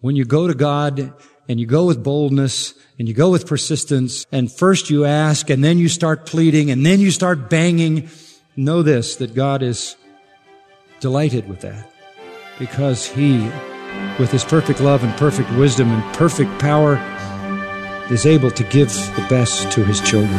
when you go to God and you go with boldness and you go with persistence, and first you ask and then you start pleading and then you start banging, know this, that God is delighted with that, because He, with His perfect love and perfect wisdom and perfect power, is able to give the best to His children.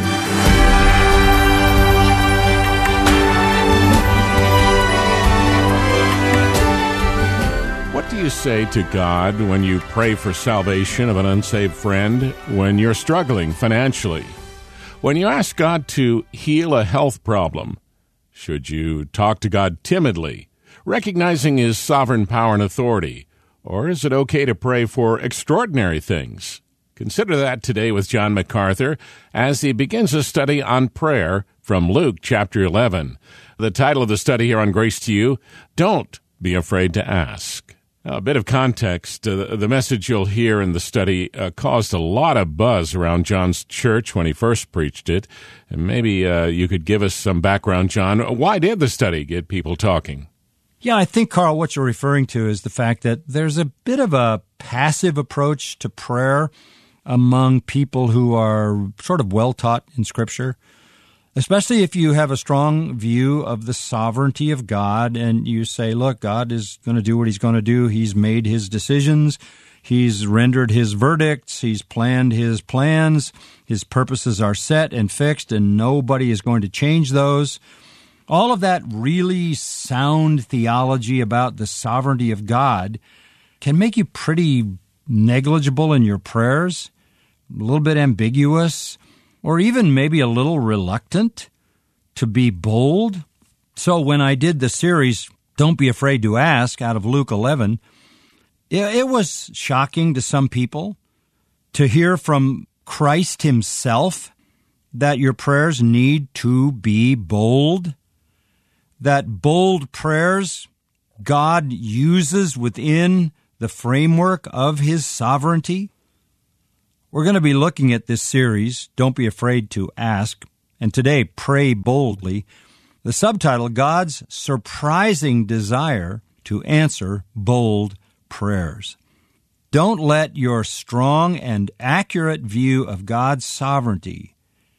What do you say to God when you pray for salvation of an unsaved friend, when you're struggling financially? When you ask God to heal a health problem, should you talk to God timidly, recognizing His sovereign power and authority? Or is it okay to pray for extraordinary things? Consider that today with John MacArthur as he begins a study on prayer from Luke chapter 11. The title of the study here on Grace to You, Don't Be Afraid to Ask. Now, a bit of context. The message you'll hear in the study caused a lot of buzz around John's church when he first preached it. And maybe you could give us some background, John. Why did the study get people talking? Yeah, I think, Carl, what you're referring to is the fact that there's a bit of a passive approach to prayer among people who are sort of well-taught in Scripture, especially if you have a strong view of the sovereignty of God and you say, look, God is going to do what He's going to do. He's made His decisions. He's rendered His verdicts. He's planned His plans. His purposes are set and fixed, and nobody is going to change those. All of that really sound theology about the sovereignty of God can make you pretty negligible in your prayers, a little bit ambiguous, or even maybe a little reluctant to be bold. So when I did the series, Don't Be Afraid to Ask, out of Luke 11, it was shocking to some people to hear from Christ Himself that your prayers need to be bold, that bold prayers God uses within the framework of His sovereignty. We're going to be looking at this series, Don't Be Afraid to Ask, and today, Pray Boldly. The subtitle, God's Surprising Desire to Answer Bold Prayers. Don't let your strong and accurate view of God's sovereignty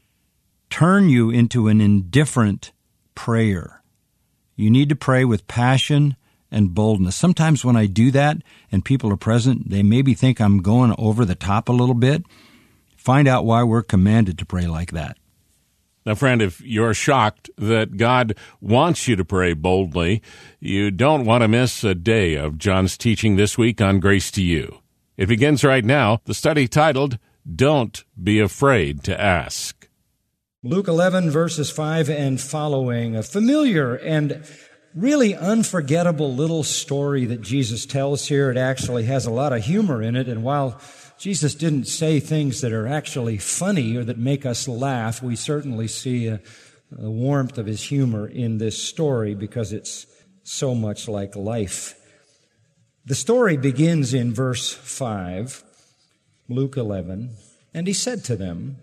turn you into an indifferent prayer. You need to pray with passion and boldness. Sometimes when I do that and people are present, they maybe think I'm going over the top a little bit. Find out why we're commanded to pray like that. Now, friend, if you're shocked that God wants you to pray boldly, you don't want to miss a day of John's teaching this week on Grace to You. It begins right now, the study titled, Don't Be Afraid to Ask. Luke 11, verses 5 and following, a familiar and really unforgettable little story that Jesus tells here. It actually has a lot of humor in it, and while Jesus didn't say things that are actually funny or that make us laugh, we certainly see a warmth of His humor in this story because it's so much like life. The story begins in verse 5, Luke 11, and He said to them,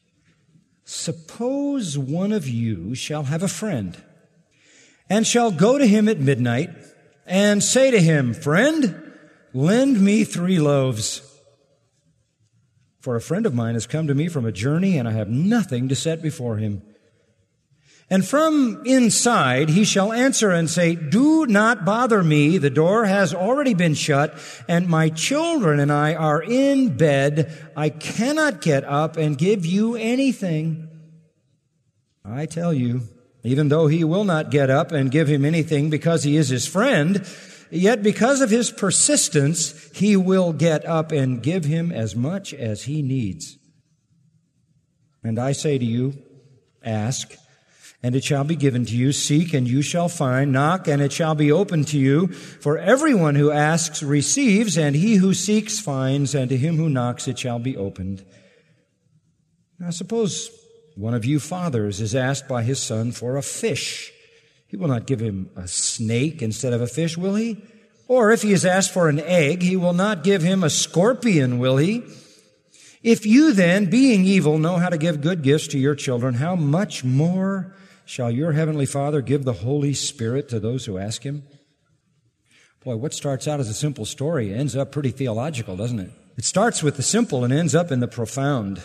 Suppose one of you shall have a friend, and shall go to him at midnight, and say to him, Friend, lend me 3 loaves. For a friend of mine has come to me from a journey, and I have nothing to set before him. And from inside he shall answer and say, Do not bother me, the door has already been shut, and my children and I are in bed. I cannot get up and give you anything. I tell you, even though he will not get up and give him anything because he is his friend, yet because of his persistence, he will get up and give him as much as he needs. And I say to you, ask, and it shall be given to you. Seek, and you shall find. Knock, and it shall be opened to you. For everyone who asks receives, and he who seeks finds, and to him who knocks it shall be opened. Now suppose one of you fathers is asked by his son for a fish. He will not give him a snake instead of a fish, will he? Or if he is asked for an egg, he will not give him a scorpion, will he? If you then, being evil, know how to give good gifts to your children, how much more shall your heavenly Father give the Holy Spirit to those who ask Him? Boy, what starts out as a simple story ends up pretty theological, doesn't it? It starts with the simple and ends up in the profound.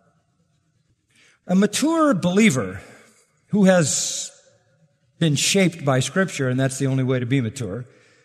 A mature believer who has been shaped by Scripture, and that's the only way to be mature,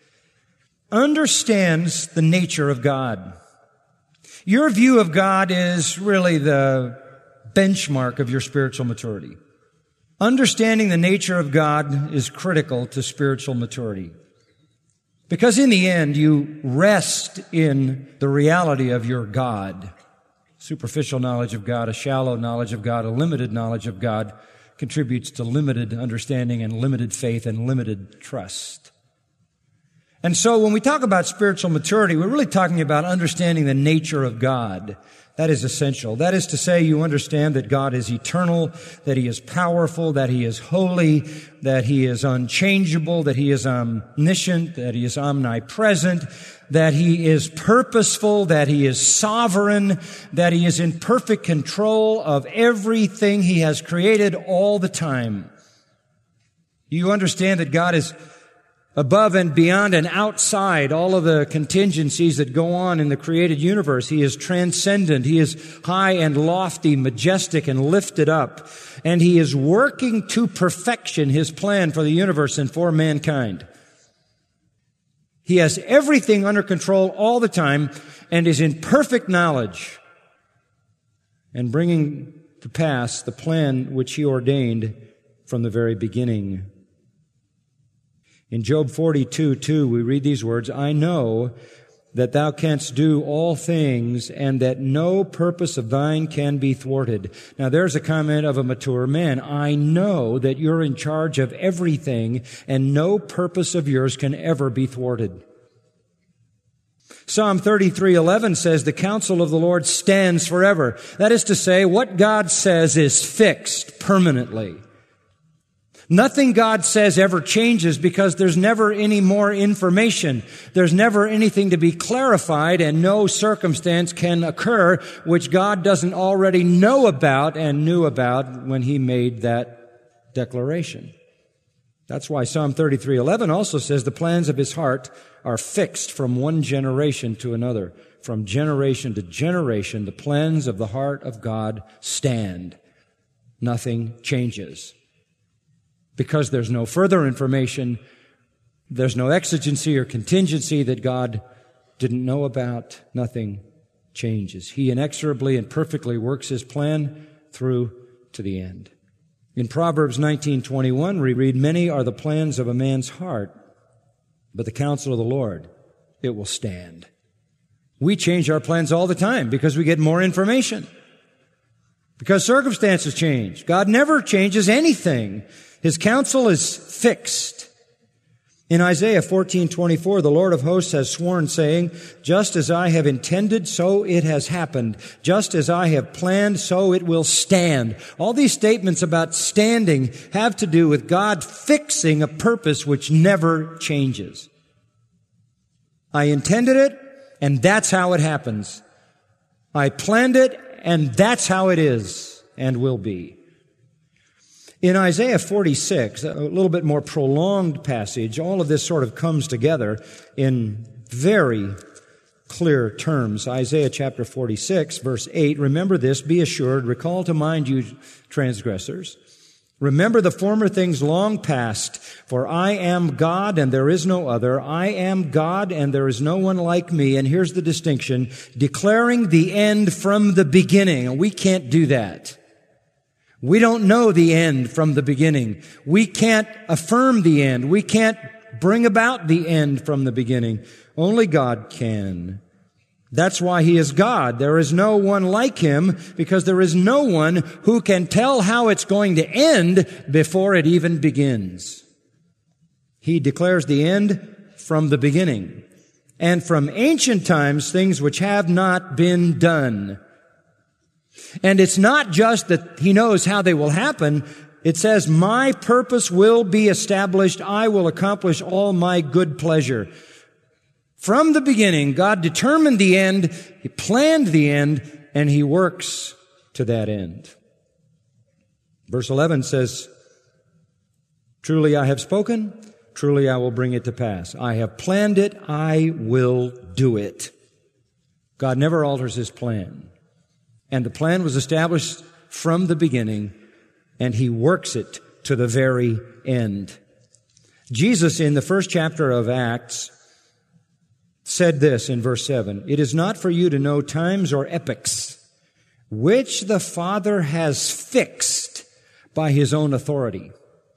understands the nature of God. Your view of God is really the benchmark of your spiritual maturity. Understanding the nature of God is critical to spiritual maturity. Because in the end, you rest in the reality of your God. Superficial knowledge of God, a shallow knowledge of God, a limited knowledge of God contributes to limited understanding and limited faith and limited trust. And so when we talk about spiritual maturity, we're really talking about understanding the nature of God. That is essential. That is to say, you understand that God is eternal, that He is powerful, that He is holy, that He is unchangeable, that He is omniscient, that He is omnipresent, that He is purposeful, that He is sovereign, that He is in perfect control of everything He has created all the time. You understand that God is above and beyond and outside all of the contingencies that go on in the created universe. He is transcendent. He is high and lofty, majestic and lifted up. And He is working to perfection His plan for the universe and for mankind. He has everything under control all the time and is in perfect knowledge and bringing to pass the plan which He ordained from the very beginning. In Job 42:2, we read these words, I know that thou canst do all things, and that no purpose of thine can be thwarted. Now there's a comment of a mature man. I know that you're in charge of everything, and no purpose of yours can ever be thwarted. Psalm 33:11 says, the counsel of the Lord stands forever. That is to say, what God says is fixed permanently. Nothing God says ever changes because there's never any more information. There's never anything to be clarified, and no circumstance can occur which God doesn't already know about and knew about when He made that declaration. That's why Psalm 33:11 also says the plans of His heart are fixed from one generation to another. From generation to generation, the plans of the heart of God stand. Nothing changes. Because there's no further information, there's no exigency or contingency that God didn't know about, nothing changes. He inexorably and perfectly works His plan through to the end. In Proverbs 19:21, we read, many are the plans of a man's heart, but the counsel of the Lord, it will stand. We change our plans all the time because we get more information. Because circumstances change. God never changes anything. His counsel is fixed. In Isaiah 14:24, the Lord of hosts has sworn, saying, just as I have intended, so it has happened. Just as I have planned, so it will stand. All these statements about standing have to do with God fixing a purpose which never changes. I intended it, and that's how it happens. I planned it, and that's how it is and will be. In Isaiah 46, a little bit more prolonged passage, all of this sort of comes together in very clear terms. Isaiah chapter 46, verse 8, remember this, be assured, recall to mind you transgressors. Remember the former things long past, for I am God and there is no other. I am God and there is no one like me. And here's the distinction, declaring the end from the beginning. And we can't do that. We don't know the end from the beginning. We can't affirm the end. We can't bring about the end from the beginning. Only God can. That's why He is God. There is no one like Him because there is no one who can tell how it's going to end before it even begins. He declares the end from the beginning. And from ancient times, things which have not been done. And it's not just that He knows how they will happen. It says, my purpose will be established. I will accomplish all my good pleasure. From the beginning, God determined the end, He planned the end, and He works to that end. Verse 11 says, truly I have spoken, truly I will bring it to pass. I have planned it, I will do it. God never alters His plan. And the plan was established from the beginning, and He works it to the very end. Jesus, in the first chapter of Acts, said this in verse 7, "It is not for you to know times or epochs, which the Father has fixed by His own authority."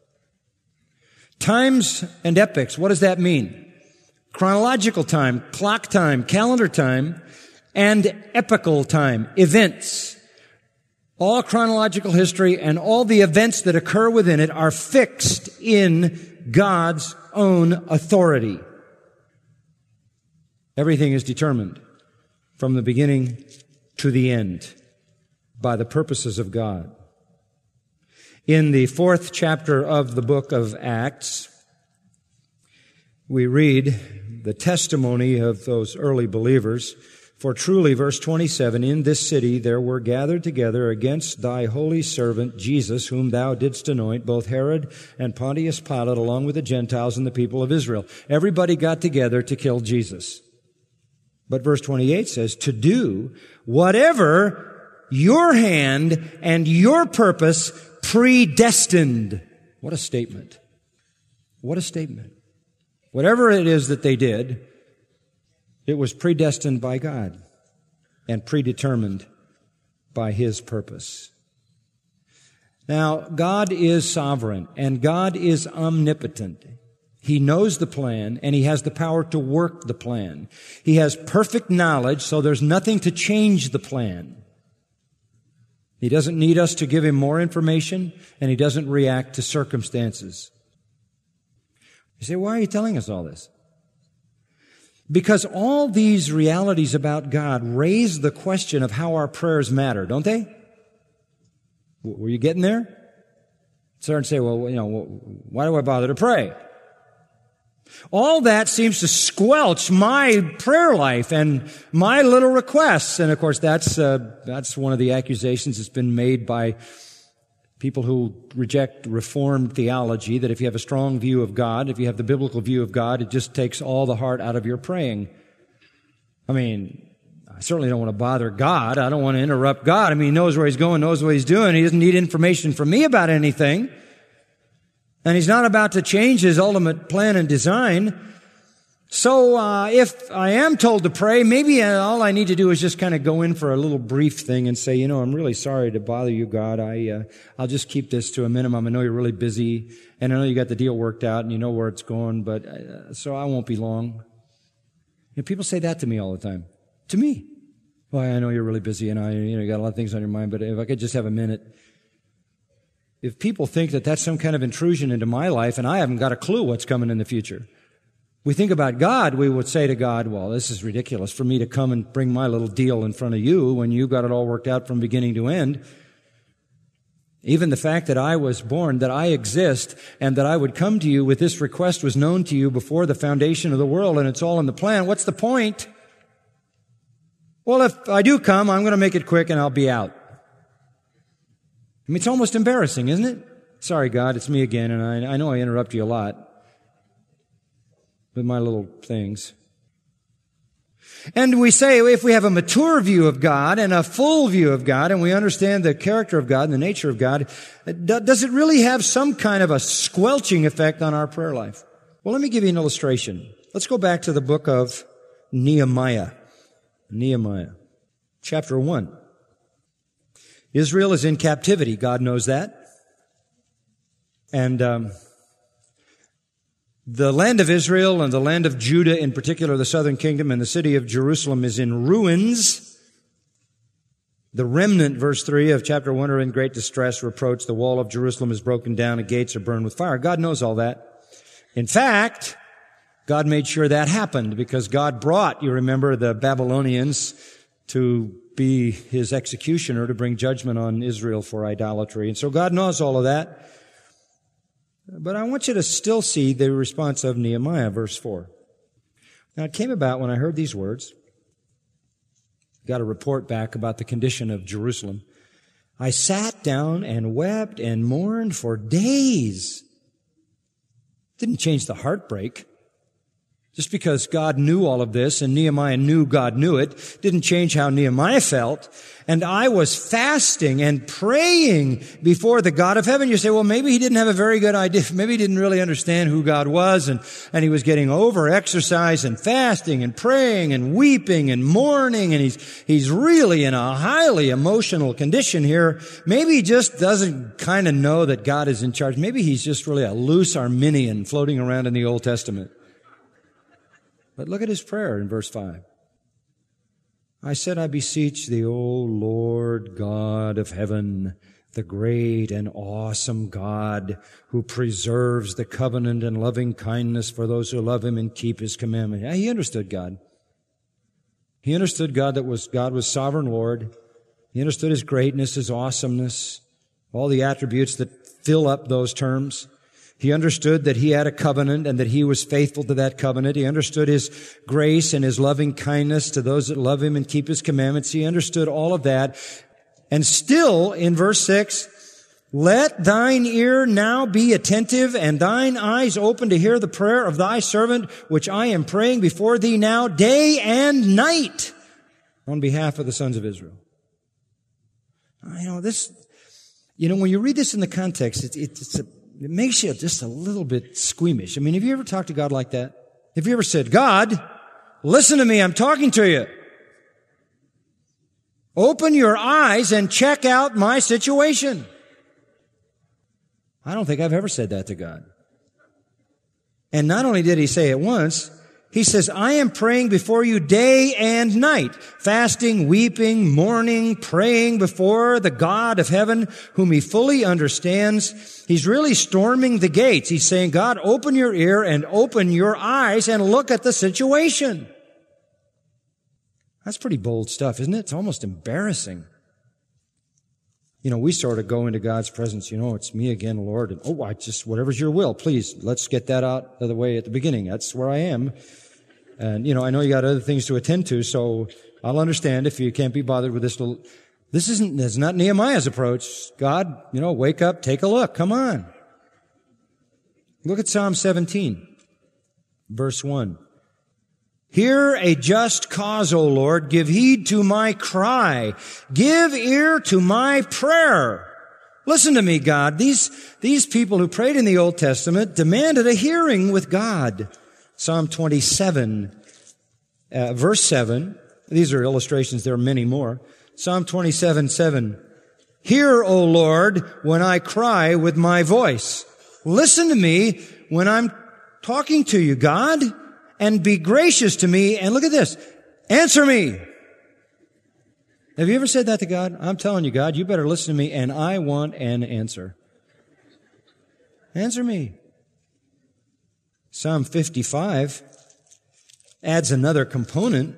Times and epochs, what does that mean? Chronological time, clock time, calendar time, and epochal time, events. All chronological history and all the events that occur within it are fixed in God's own authority. Everything is determined from the beginning to the end by the purposes of God. In the 4th chapter of the book of Acts, we read the testimony of those early believers. "For truly," verse 27, "in this city there were gathered together against thy holy servant Jesus, whom thou didst anoint, both Herod and Pontius Pilate, along with the Gentiles and the people of Israel." Everybody got together to kill Jesus. But verse 28 says, "to do whatever your hand and your purpose predestined." What a statement. What a statement. Whatever it is that they did, it was predestined by God and predetermined by His purpose. Now, God is sovereign and God is omnipotent. He knows the plan and He has the power to work the plan. He has perfect knowledge, so there's nothing to change the plan. He doesn't need us to give Him more information, and He doesn't react to circumstances. You say, why are you telling us all this? Because all these realities about God raise the question of how our prayers matter, don't they? Were you getting there? Start and say, well, why do I bother to pray? All that seems to squelch my prayer life and my little requests. And of course, that's one of the accusations that's been made by people who reject Reformed theology, that if you have a strong view of God, if you have the biblical view of God, it just takes all the heart out of your praying. I mean, I certainly don't want to bother God. I don't want to interrupt God. I mean, He knows where He's going, knows what He's doing. He doesn't need information from me about anything. And He's not about to change His ultimate plan and design. So if I am told to pray, maybe all I need to do is just kind of go in for a little brief thing and say, I'm really sorry to bother you, God. I'll just keep this to a minimum. I know you're really busy, and I know you got the deal worked out, and you know where it's going, but so I won't be long. People say that to me all the time. To me. Well, I know you're really busy, and you got a lot of things on your mind, but if I could just have a minute. If people think that that's some kind of intrusion into my life, and I haven't got a clue what's coming in the future. We think about God, we would say to God, well, this is ridiculous for me to come and bring my little deal in front of you when you got it all worked out from beginning to end. Even the fact that I was born, that I exist, and that I would come to you with this request was known to you before the foundation of the world, and it's all in the plan. What's the point? Well, if I do come, I'm going to make it quick and I'll be out. I mean, it's almost embarrassing, isn't it? Sorry, God, it's me again, and I know I interrupt you a lot with my little things. And we say, if we have a mature view of God and a full view of God, and we understand the character of God and the nature of God, does it really have some kind of a squelching effect on our prayer life? Well, let me give you an illustration. Let's go back to the book of Nehemiah. Nehemiah, chapter 1. Israel is in captivity. God knows that. And the land of Israel and the land of Judah, in particular the southern kingdom and the city of Jerusalem, is in ruins. The remnant, verse 3 of chapter 1, are in great distress, reproach. The wall of Jerusalem is broken down and gates are burned with fire. God knows all that. In fact, God made sure that happened because God brought, you remember, the Babylonians to be His executioner to bring judgment on Israel for idolatry. And so God knows all of that. But I want you to still see the response of Nehemiah, verse 4. Now, it came about when I heard these words, got a report back about the condition of Jerusalem. I sat down and wept and mourned for days. Didn't change the heartbreak. Just because God knew all of this and Nehemiah knew God knew it, didn't change how Nehemiah felt. And I was fasting and praying before the God of heaven. You say, well, maybe he didn't have a very good idea. Maybe he didn't really understand who God was, and he was getting over exercise and fasting and praying and weeping and mourning, and he's really in a highly emotional condition here. Maybe he just doesn't kind of know that God is in charge. Maybe he's just really a loose Arminian floating around in the Old Testament. But look at his prayer in verse 5. I said, I beseech thee, O Lord God of heaven, the great and awesome God who preserves the covenant and loving kindness for those who love him and keep his commandment. Yeah, he understood God. He understood God God was sovereign Lord. He understood his greatness, his awesomeness, all the attributes that fill up those terms. He understood that he had a covenant and that he was faithful to that covenant. He understood his grace and his loving kindness to those that love him and keep his commandments. He understood all of that. And still, in verse 6, let thine ear now be attentive and thine eyes open to hear the prayer of thy servant, which I am praying before thee now day and night on behalf of the sons of Israel. When you read this in the context, it makes you just a little bit squeamish. I mean, have you ever talked to God like that? Have you ever said, God, listen to me, I'm talking to you. Open your eyes and check out my situation. I don't think I've ever said that to God. And not only did he say it once, he says, I am praying before you day and night, fasting, weeping, mourning, praying before the God of heaven, whom he fully understands. He's really storming the gates. He's saying, God, open your ear and open your eyes and look at the situation. That's pretty bold stuff, isn't it? It's almost embarrassing. We sort of go into God's presence, it's me again, Lord. And, whatever's your will, please, let's get that out of the way at the beginning. That's where I am. And, I know you got other things to attend to, so I'll understand if you can't be bothered with this little. This is not Nehemiah's approach. God, wake up, take a look, come on. Look at Psalm 17, verse 1. Hear a just cause, O Lord. Give heed to my cry. Give ear to my prayer. Listen to me, God. These people who prayed in the Old Testament demanded a hearing with God. Psalm 27, verse 7. These are illustrations. There are many more. Psalm 27:7. Hear, O Lord, when I cry with my voice. Listen to me when I'm talking to you, God. And be gracious to me. And look at this. Answer me. Have you ever said that to God? I'm telling you, God, you better listen to me, and I want an answer. Answer me. Psalm 55 adds another component.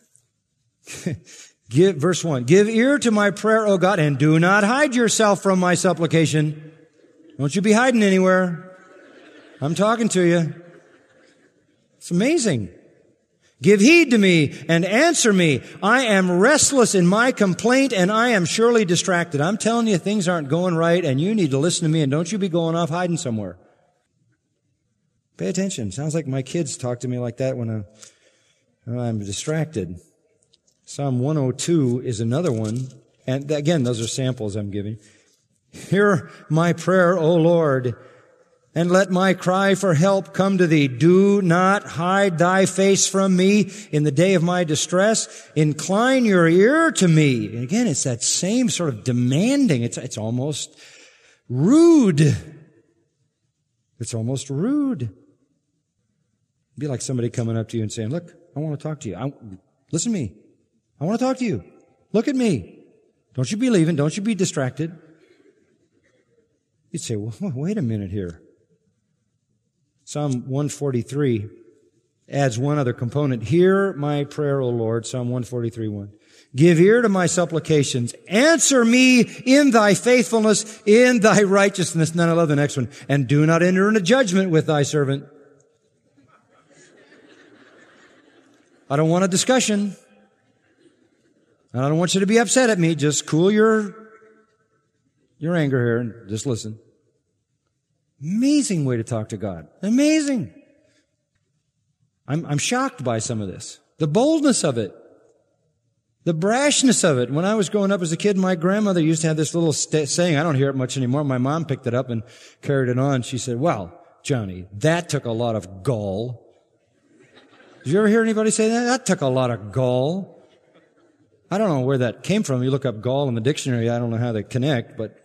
Verse 1. Give ear to my prayer, O God, and do not hide yourself from my supplication. Don't you be hiding anywhere. I'm talking to you. It's amazing. Give heed to me and answer me. I am restless in my complaint and I am surely distracted. I'm telling you things aren't going right and you need to listen to me, and don't you be going off hiding somewhere. Pay attention. Sounds like my kids talk to me like that when I'm distracted. Psalm 102 is another one. And again, those are samples I'm giving. Hear my prayer, O Lord, and let my cry for help come to thee. Do not hide thy face from me in the day of my distress. Incline your ear to me. And again, it's that same sort of demanding. It's almost rude. It's almost rude. It'd be like somebody coming up to you and saying, look, I want to talk to you. Listen to me. I want to talk to you. Look at me. Don't you be leaving. Don't you be distracted. You'd say, well, wait a minute here. Psalm 143 adds one other component. Hear my prayer, O Lord. Psalm 143:1. Give ear to my supplications. Answer me in thy faithfulness, in thy righteousness. And then I love the next one. And do not enter into judgment with thy servant. I don't want a discussion. And I don't want you to be upset at me. Just cool your anger here and just listen. Amazing way to talk to God. Amazing. I'm shocked by some of this. The boldness of it. The brashness of it. When I was growing up as a kid, my grandmother used to have this little saying. I don't hear it much anymore. My mom picked it up and carried it on. She said, well, Johnny, that took a lot of gall. Did you ever hear anybody say that? That took a lot of gall. I don't know where that came from. You look up gall in the dictionary. I don't know how they connect, but.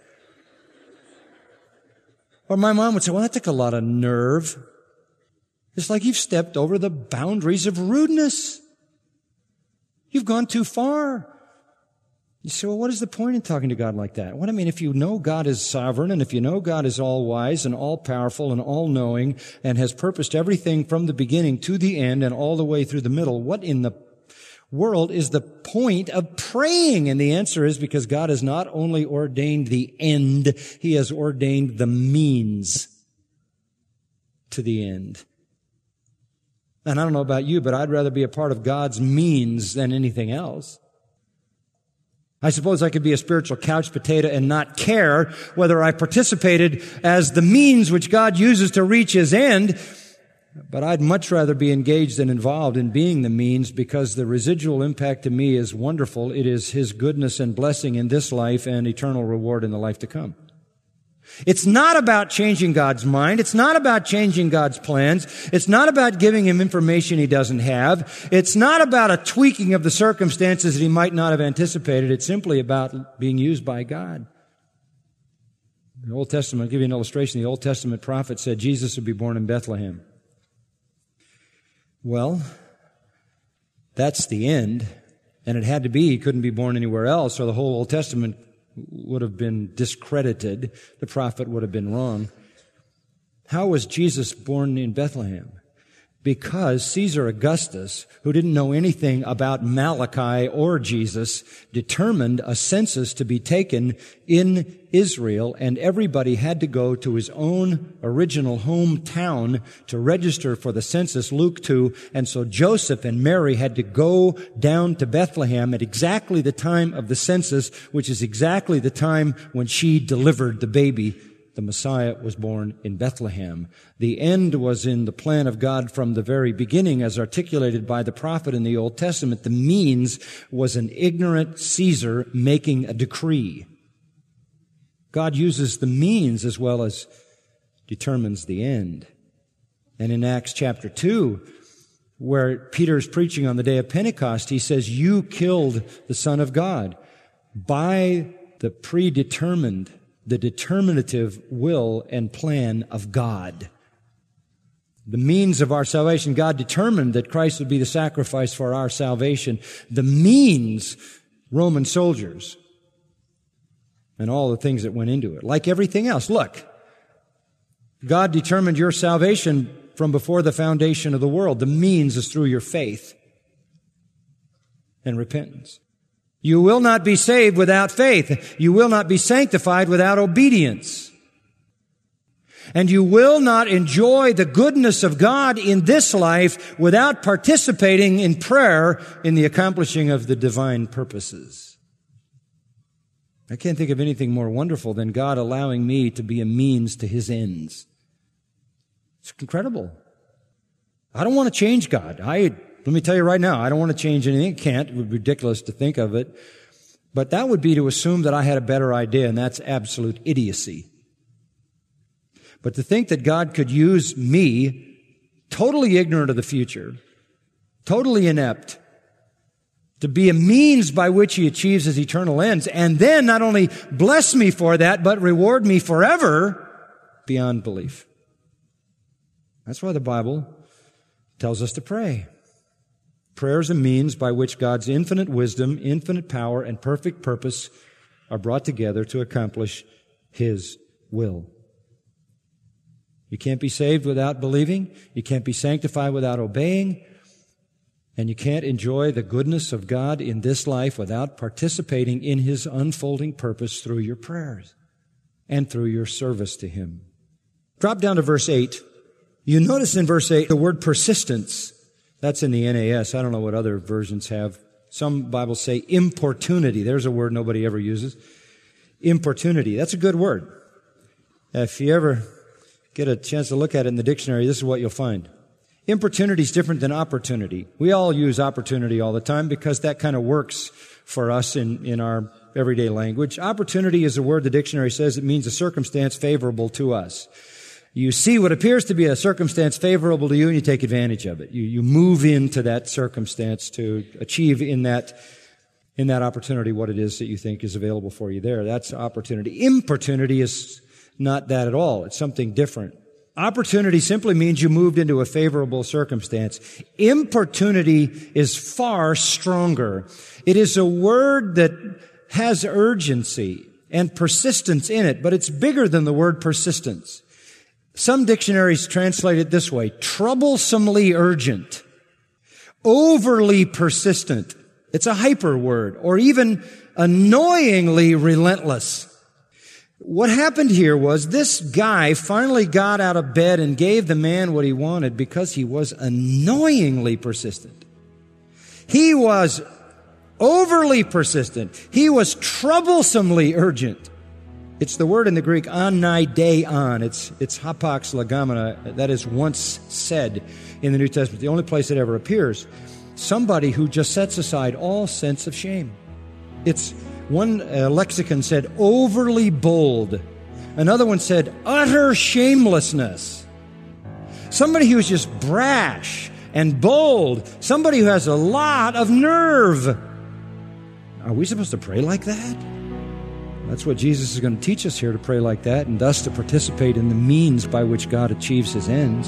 Or my mom would say, well, that took a lot of nerve. It's like you've stepped over the boundaries of rudeness. You've gone too far. You say, well, what is the point in talking to God like that? What I mean, if you know God is sovereign, and if you know God is all-wise and all-powerful and all-knowing and has purposed everything from the beginning to the end and all the way through the middle, what in the world is the point of praying? And the answer is because God has not only ordained the end, He has ordained the means to the end. And I don't know about you, but I'd rather be a part of God's means than anything else. I suppose I could be a spiritual couch potato and not care whether I participated as the means which God uses to reach His end, but I'd much rather be engaged and involved in being the means because the residual impact to me is wonderful. It is His goodness and blessing in this life and eternal reward in the life to come. It's not about changing God's mind. It's not about changing God's plans. It's not about giving Him information He doesn't have. It's not about a tweaking of the circumstances that He might not have anticipated. It's simply about being used by God. In the Old Testament, I'll give you an illustration. The Old Testament prophet said Jesus would be born in Bethlehem. Well, that's the end. And it had to be. He couldn't be born anywhere else, or the whole Old Testament would have been discredited. The prophet would have been wrong. How was Jesus born in Bethlehem? Because Caesar Augustus, who didn't know anything about Malachi or Jesus, determined a census to be taken in Israel, and everybody had to go to his own original hometown to register for the census, Luke 2, and so Joseph and Mary had to go down to Bethlehem at exactly the time of the census, which is exactly the time when she delivered the baby. The Messiah was born in Bethlehem. The end was in the plan of God from the very beginning, as articulated by the prophet in the Old Testament. The means was an ignorant Caesar making a decree. God uses the means as well as determines the end. And in Acts chapter 2, where Peter's preaching on the day of Pentecost, he says, you killed the Son of God by the predetermined, the determinative will and plan of God. The means of our salvation, God determined that Christ would be the sacrifice for our salvation. The means, Roman soldiers, and all the things that went into it. Like everything else. Look, God determined your salvation from before the foundation of the world. The means is through your faith and repentance. You will not be saved without faith. You will not be sanctified without obedience. And you will not enjoy the goodness of God in this life without participating in prayer in the accomplishing of the divine purposes. I can't think of anything more wonderful than God allowing me to be a means to His ends. It's incredible. I don't want to change God. Let me tell you right now, I don't want to change anything. Can't. It would be ridiculous to think of it. But that would be to assume that I had a better idea, and that's absolute idiocy. But to think that God could use me, totally ignorant of the future, totally inept, to be a means by which He achieves His eternal ends, and then not only bless me for that, but reward me forever, beyond belief. That's why the Bible tells us to pray. Prayer is a means by which God's infinite wisdom, infinite power, and perfect purpose are brought together to accomplish His will. You can't be saved without believing. You can't be sanctified without obeying. And you can't enjoy the goodness of God in this life without participating in His unfolding purpose through your prayers and through your service to Him. Drop down to verse 8. You notice in verse 8 the word persistence. That's in the NAS. I don't know what other versions have. Some Bibles say importunity. There's a word nobody ever uses. Importunity. That's a good word. If you ever get a chance to look at it in the dictionary, this is what you'll find. Importunity is different than opportunity. We all use opportunity all the time because that kind of works for us in our everyday language. Opportunity is a word the dictionary says it means a circumstance favorable to us. You see what appears to be a circumstance favorable to you and you take advantage of it. You move into that circumstance to achieve in that opportunity what it is that you think is available for you there. That's opportunity. Importunity is not that at all. It's something different. Opportunity simply means you moved into a favorable circumstance. Importunity is far stronger. It is a word that has urgency and persistence in it, but it's bigger than the word persistence. Some dictionaries translate it this way: troublesomely urgent, overly persistent. It's a hyper word, or even annoyingly relentless. What happened here was this guy finally got out of bed and gave the man what he wanted because he was annoyingly persistent. He was overly persistent. He was troublesomely urgent. It's the word in the Greek anaideon. It's hapax legomena. That is once said in the New Testament. The only place it ever appears. Somebody who just sets aside all sense of shame. It's one lexicon said overly bold. Another one said utter shamelessness. Somebody who's just brash and bold. Somebody who has a lot of nerve. Are we supposed to pray like that? That's what Jesus is going to teach us here, to pray like that, and thus to participate in the means by which God achieves his ends.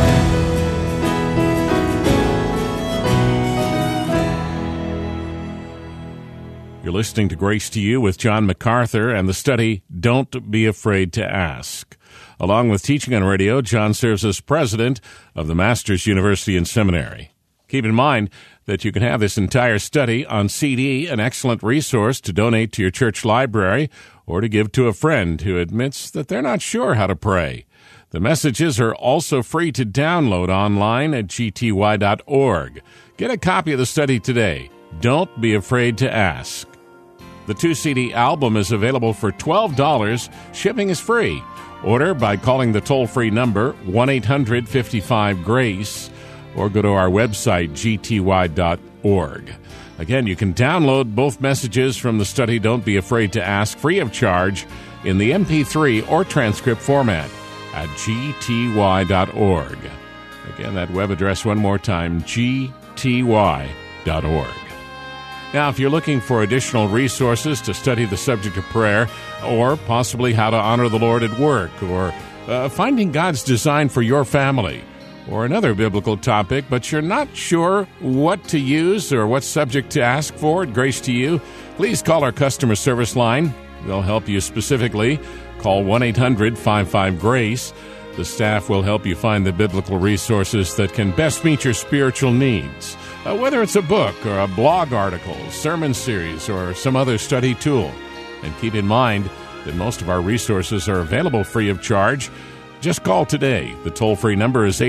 You're listening to Grace to You with John MacArthur and the study, Don't Be Afraid to Ask. Along with teaching on radio, John serves as president of the Masters University and Seminary. Keep in mind that you can have this entire study on CD, an excellent resource to donate to your church library or to give to a friend who admits that they're not sure how to pray. The messages are also free to download online at gty.org. Get a copy of the study today. Don't Be Afraid to Ask. The 2-CD album is available for $12. Shipping is free. Order by calling the toll-free number 1-800-55-GRACE or go to our website, gty.org. Again, you can download both messages from the study Don't Be Afraid to Ask free of charge in the MP3 or transcript format at gty.org. Again, that web address one more time, gty.org. Now, if you're looking for additional resources to study the subject of prayer, or possibly how to honor the Lord at work, or finding God's design for your family, or another biblical topic, but you're not sure what to use or what subject to ask for at Grace to You, please call our customer service line. They'll help you specifically. Call 1-800-55-GRACE. The staff will help you find the biblical resources that can best meet your spiritual needs. Whether it's a book or a blog article, sermon series, or some other study tool. And keep in mind that most of our resources are available free of charge. Just call today. The toll-free number is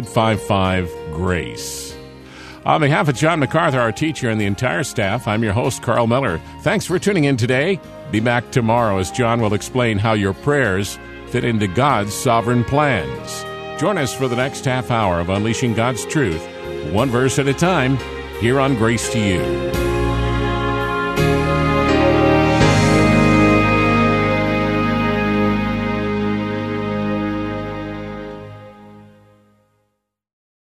800-55-GRACE. On behalf of John MacArthur, our teacher, and the entire staff, I'm your host, Carl Miller. Thanks for tuning in today. Be back tomorrow as John will explain how your prayers fit into God's sovereign plans. Join us for the next half hour of Unleashing God's Truth, one verse at a time, here on Grace to You.